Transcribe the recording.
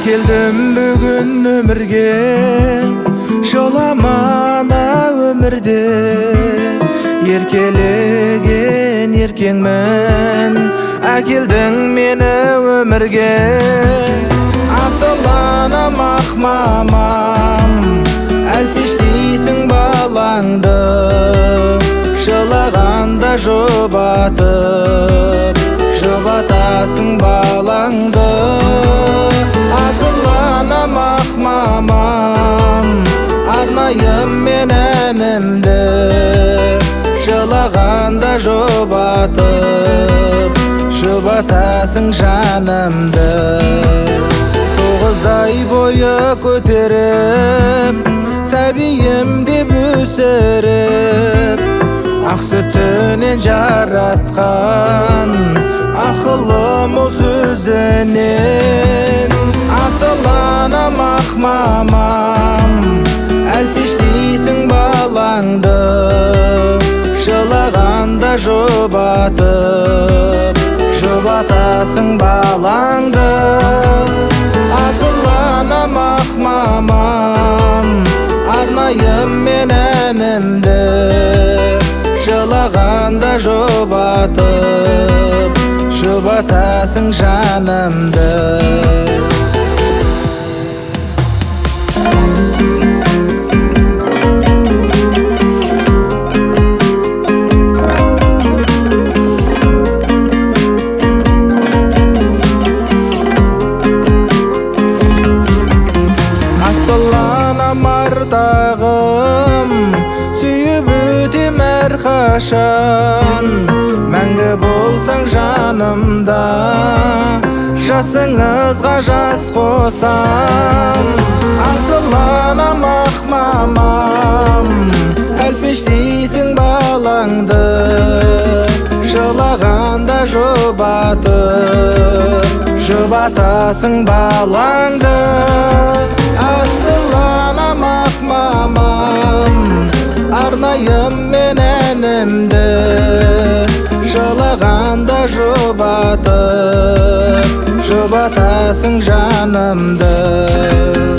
Келдім бүгін өмірге, жоламана өмірде. Еркелеген еркеңмін, әкелдің мені өмірге. Асыл анам ақ мамам, әлпештейсің балаңды, жылағанда жұбатып, жұбатасың балаңды. Асыл анам ақ мамам, арнайым мен әнімді, жылағанда жұбатып, жұбатасың жанымды. 9 ай бойы көтеріп, сәбиім деп өсіріп, ақ сүтінен жаратқан ақылым сөзінен. Асыл анам ақ мамам, әлпештейсің балаңды, жылағанда жұбатып, жұбатасың балаңды. Асыл анам ақ мамам, арнайым мен әнімді, жылағанда жұбатып, жұбатасың жанымды. Асыл анам ардағым, сүйіп өтем әрқашан. Мәңгі болсаң жанымда, жасыңызға жас қосам. Асыл анам ақ мамам, әлпештейсің балаңды, жылағанда жұбатып, жұбатасың балаңды. Асыл анам ақ мамам, арнайым мен әнімді, жылағанда жұбатып, жұбатасың жанымды.